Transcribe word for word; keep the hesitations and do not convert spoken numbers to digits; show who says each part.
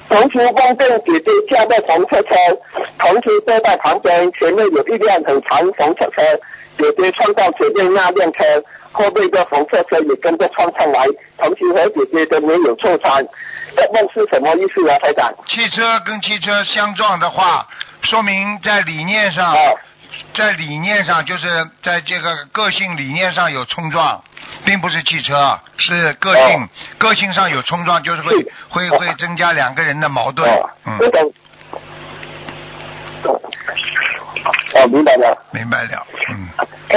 Speaker 1: 同时梦见姐姐驾的红色车，同时坐在旁边，前面有一辆很长红色车，姐姐撞到前面那辆车，后面的红色车也跟着撞上来，同时和姐姐都没有受伤。这梦是什么意思啊，台长？
Speaker 2: 汽车跟汽车相撞的话，说明在理念上，
Speaker 1: 啊、
Speaker 2: 在理念上就是在这个个性理念上有冲撞，并不是汽车，是个性、
Speaker 1: 啊、
Speaker 2: 个性上有冲撞，就是会
Speaker 1: 是
Speaker 2: 会会增加两个人的矛盾。
Speaker 1: 啊、
Speaker 2: 嗯，
Speaker 1: 这种，哦，明白了。
Speaker 2: 明白了。嗯。